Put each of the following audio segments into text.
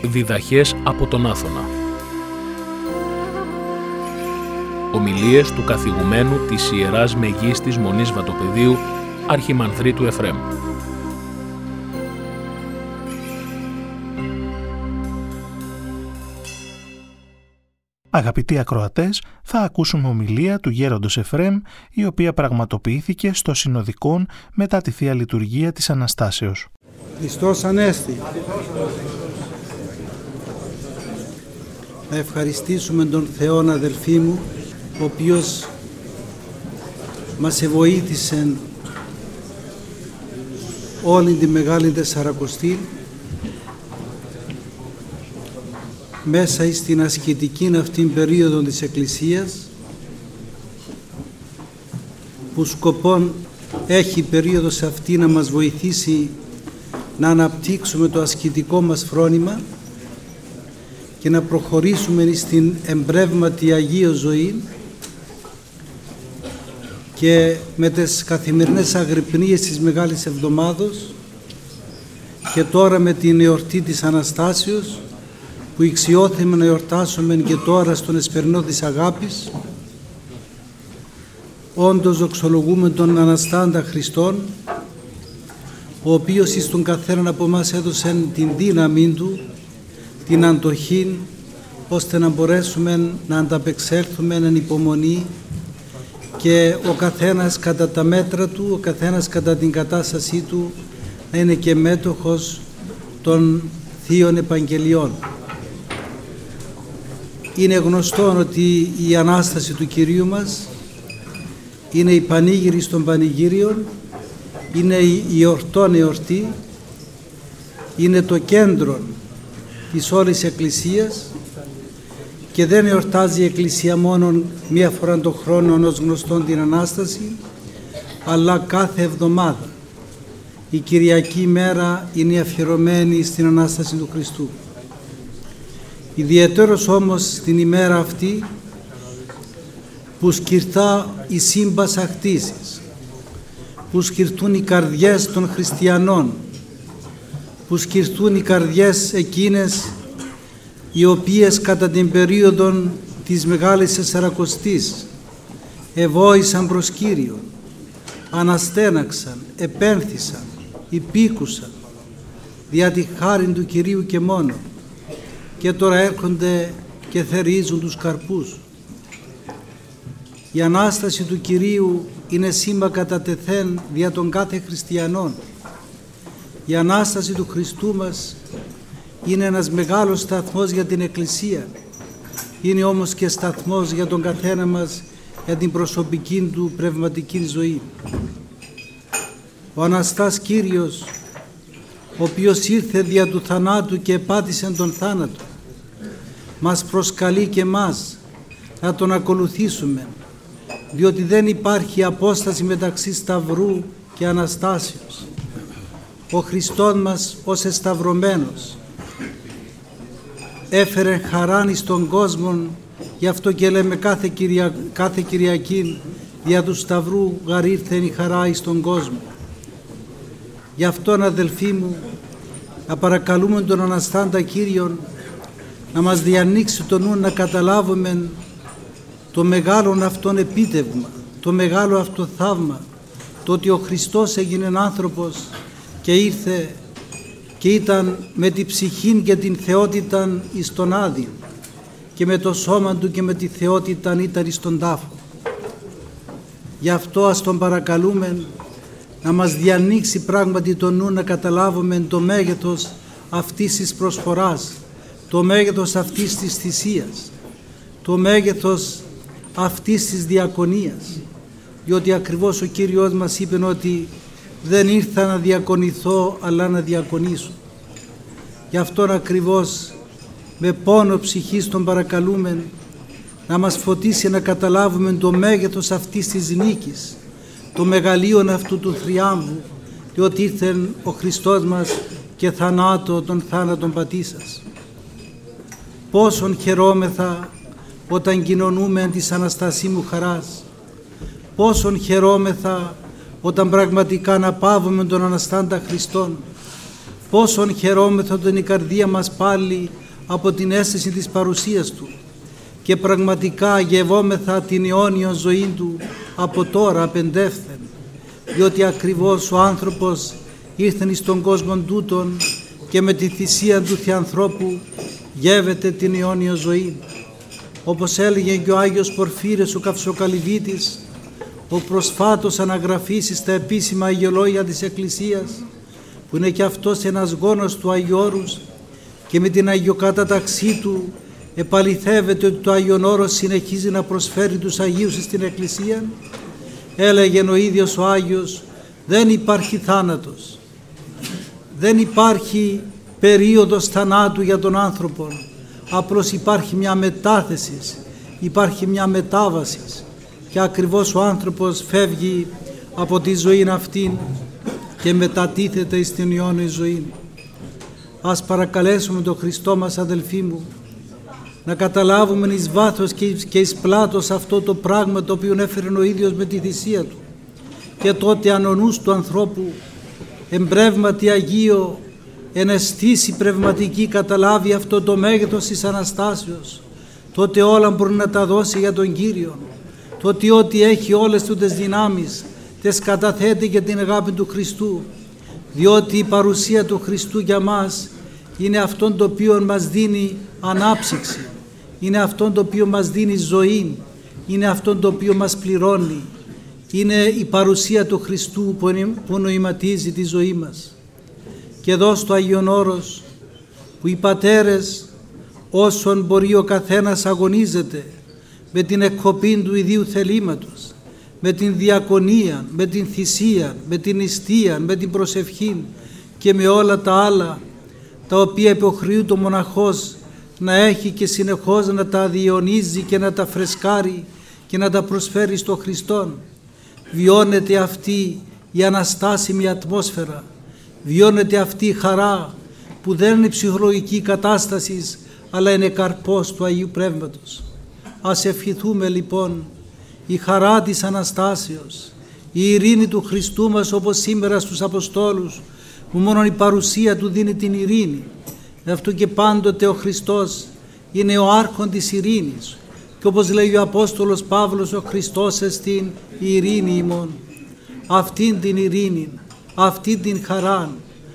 Διδαχές από τον Άθωνα. Ομιλίες του καθηγουμένου της Ιεράς Μεγίστης Μονής Βατοπεδίου, Αρχιμανδρίτου Εφραίμ. Αγαπητοί ακροατές, θα ακούσουμε ομιλία του Γέροντος Εφραίμ, η οποία πραγματοποιήθηκε στο Συνοδικόν μετά τη Θεία Λειτουργία της Αναστάσεως. Χριστός Ανέστη. Να ευχαριστήσουμε τον Θεό, αδελφοί μου, ο οποίος μας εβοήθησε όλη τη Μεγάλη Τεσσαρακοστή μέσα στην ασκητική αυτήν περίοδο της Εκκλησίας, που σκοπόν έχει η περίοδος αυτή να μας βοηθήσει να αναπτύξουμε το ασκητικό μας φρόνημα και να προχωρήσουμε στην εμπρεύματη Αγίο ζωή, και με τις καθημερινές αγρυπνίες της Μεγάλης Εβδομάδος και τώρα με την εορτή της Αναστάσεως που ηξιώθημε να εορτάσουμε και τώρα στον εσπερινό της αγάπης, όντως δοξολογούμε τον Αναστάντα Χριστόν, ο οποίος εις τον καθέναν από εμάς έδωσε την δύναμη του, την αντοχή, ώστε να μπορέσουμε να ανταπεξέλθουμε εν υπομονή, και ο καθένας κατά τα μέτρα του, ο καθένας κατά την κατάστασή του, να είναι και μέτοχος των Θείων Επαγγελιών. Είναι γνωστό ότι η Ανάσταση του Κυρίου μας είναι η πανήγυρη των πανηγύριων, είναι η εορτών εορτή, είναι το κέντρο της όλης Εκκλησίας, και δεν εορτάζει η Εκκλησία μόνο μία φορά τον χρόνο ως γνωστόν την Ανάσταση, αλλά κάθε εβδομάδα. Η Κυριακή μέρα είναι αφιερωμένη στην Ανάσταση του Χριστού. Ιδιαιτέρως όμως την ημέρα αυτή που σκυρτά η σύμπασα χτίσεις, που σκυρτούν οι καρδιές των χριστιανών, που σκυρτούν οι καρδιές εκείνες οι οποίες κατά την περίοδο της Μεγάλης Τεσσαρακοστής εβόησαν προς Κύριον, αναστέναξαν, επένθησαν, υπήκουσαν δια τη χάρη του Κυρίου και μόνο, και τώρα έρχονται και θερίζουν τους καρπούς. Η Ανάσταση του Κυρίου είναι σήμα κατά τεθέν δια των κάθε χριστιανών. Η Ανάσταση του Χριστού μας είναι ένας μεγάλος σταθμός για την Εκκλησία. Είναι όμως και σταθμός για τον καθένα μας, για την προσωπική του πνευματική ζωή. Ο Αναστάς Κύριος, ο οποίος ήρθε δια του θανάτου και επάτησε τον θάνατο, μας προσκαλεί και μας να τον ακολουθήσουμε, διότι δεν υπάρχει απόσταση μεταξύ Σταυρού και Αναστάσεως. Ο Χριστός μας ως εσταυρωμένος έφερε χαράν εις τον κόσμο, γι' αυτό και λέμε κάθε Κυριακή δια του Σταυρού γαρήρθεν η χαρά εις τον κόσμο. Γι' αυτόν, αδελφοί μου, να παρακαλούμε τον Αναστάντα Κύριον να μας διανοίξει το νου, να καταλάβουμε το μεγάλο αυτόν επίτευγμα, το μεγάλο αυτό θαύμα, το ότι ο Χριστός έγινε άνθρωπος και ήρθε και ήταν με την ψυχή και την θεότητα εις τον Άδη, και με το σώμα του και με τη θεότητα ήταν εις τον τάφο. Γι' αυτό ας τον παρακαλούμε να μας διανοίξει πράγματι το νου, να καταλάβουμε το μέγεθος αυτής της προσφοράς, το μέγεθος αυτής της θυσίας, το μέγεθος αυτής της διακονίας, διότι ακριβώς ο Κύριος μας είπε ότι δεν ήρθα να διακονηθώ αλλά να διακονήσω. Γι' αυτόν ακριβώς με πόνο ψυχής τον παρακαλούμε να μας φωτίσει να καταλάβουμε το μέγεθος αυτής της νίκης, το μεγαλείον αυτού του θριάμβου, διότι ήρθε ο Χριστός μας και θανάτω τον θάνατον πατήσας. Πόσον χαιρόμεθα όταν κοινωνούμε της Αναστασίμου χαράς, πόσον χαιρόμεθα όταν πραγματικά αναπαύουμε τον Αναστάντα Χριστόν, πόσον χαιρόμεθα η καρδία μας πάλι από την αίσθηση της παρουσίας Του και πραγματικά γευόμεθα την αιώνιο ζωή Του από τώρα απεντεύθεν, διότι ακριβώς ο άνθρωπος ήρθεν στον κόσμο τούτον και με τη θυσία του Θεανθρώπου γεύεται την αιώνιο ζωή. Όπως έλεγε και ο Άγιος Πορφύριος ο Καυσοκαλυβίτης, ο προσφάτως αναγραφής στα επίσημα αγιολόγια της Εκκλησίας, που είναι και αυτός ένας γόνος του Αγίου Όρους, και με την αγιοκατάταξή του επαληθεύεται ότι το Άγιον Όρος συνεχίζει να προσφέρει τους Αγίους στην Εκκλησία. Έλεγε ο ίδιος ο Άγιος, δεν υπάρχει θάνατος, δεν υπάρχει περίοδος θανάτου για τον άνθρωπο, απλώς υπάρχει μια μετάθεση, υπάρχει μια μετάβαση και ακριβώς ο άνθρωπος φεύγει από τη ζωή αυτή και μετατίθεται στην αιώνια ζωή. Ας παρακαλέσουμε τον Χριστό μας, αδελφοί μου, να καταλάβουμε εις βάθος και εις πλάτος αυτό το πράγμα το οποίο έφερε ο ίδιος με τη θυσία Του, και τότε αν ο νους του ανθρώπου εμπρεύματι Αγίο εν αισθήση πνευματική καταλάβει αυτό το μέγεθος της Αναστάσεως, τότε όλα μπορεί να τα δώσει για τον Κύριο, τότε ό,τι έχει όλες του τις δυνάμεις τες καταθέτει για την αγάπη του Χριστού, διότι η παρουσία του Χριστού για μας είναι αυτόν το οποίο μας δίνει ανάψυξη, είναι αυτόν το οποίο μας δίνει ζωή, είναι αυτόν το οποίο μας πληρώνει, είναι η παρουσία του Χριστού που νοηματίζει τη ζωή μας. Και εδώ στο Άγιον Όρος που οι πατέρες όσον μπορεί ο καθένας αγωνίζεται με την εκκοπή του ιδίου θελήματος, με την διακονία, με την θυσία, με την νηστεία, με την προσευχή και με όλα τα άλλα τα οποία υποχρεούται το μοναχός να έχει και συνεχώς να τα διαιωνίζει και να τα φρεσκάρει και να τα προσφέρει στο Χριστόν. Βιώνεται αυτή η αναστάσιμη ατμόσφαιρα, βιώνεται αυτή η χαρά που δεν είναι ψυχολογική κατάσταση αλλά είναι καρπός του Αγίου Πνεύματος. Ας ευχηθούμε λοιπόν η χαρά της Αναστάσεως, η ειρήνη του Χριστού μας όπως σήμερα στους Αποστόλους, που μόνο η παρουσία Του δίνει την ειρήνη. Αυτό και πάντοτε ο Χριστός είναι ο άρχον της ειρήνης, και όπως λέει ο Απόστολος Παύλος, ο Χριστός εστίν η ειρήνη ημών. Αυτήν την ειρήνη, αυτήν την χαρά,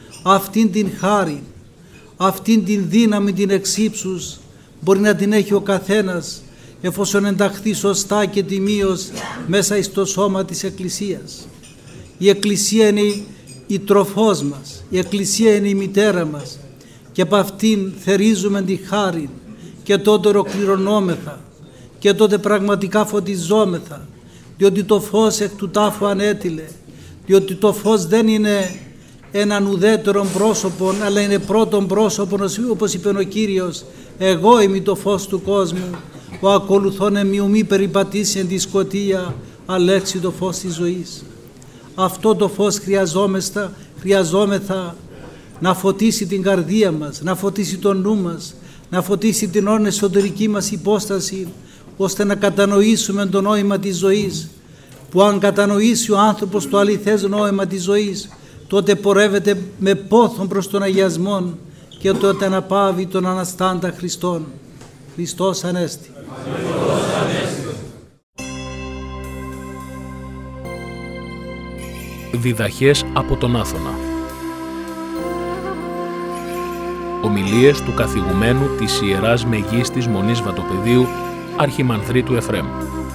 αυτήν την χάρη, αυτήν την δύναμη την εξύψους μπορεί να την έχει ο καθένας εφόσον ενταχθεί σωστά και τιμίως μέσα στο σώμα της Εκκλησίας. Η Εκκλησία είναι η τροφός μας, η Εκκλησία είναι η μητέρα μας και από αυτήν θερίζουμε τη χάρη και τότε ολοκληρωνόμεθα και τότε πραγματικά φωτιζόμεθα, διότι το φως εκ του τάφου ανέτειλε, διότι το φως δεν είναι έναν ουδέτερο πρόσωπο αλλά είναι πρώτον πρόσωπο, όπως είπε ο Κύριος, εγώ είμαι το φως του κόσμου, ο ακολουθών εμιου μη περιπατήσει εν τη σκοτία, αλέξει το φως της ζωής. Αυτό το φως χρειαζόμεθα να φωτίσει την καρδία μας, να φωτίσει τον νου μας, να φωτίσει την όρνη εσωτερική μας υπόσταση, ώστε να κατανοήσουμε το νόημα της ζωής, που αν κατανοήσει ο άνθρωπος το αληθές νόημα της ζωής, τότε πορεύεται με πόθον προς τον αγιασμόν και τότε αναπαύει τον Αναστάντα Χριστόν. Χριστός Ανέστη. Διδαχές από τον Άθωνα. Ομιλίες του καθηγουμένου της Ιεράς Μεγίστης Μονής Βατοπεδίου Αρχιμανδρίτου Εφραίμ.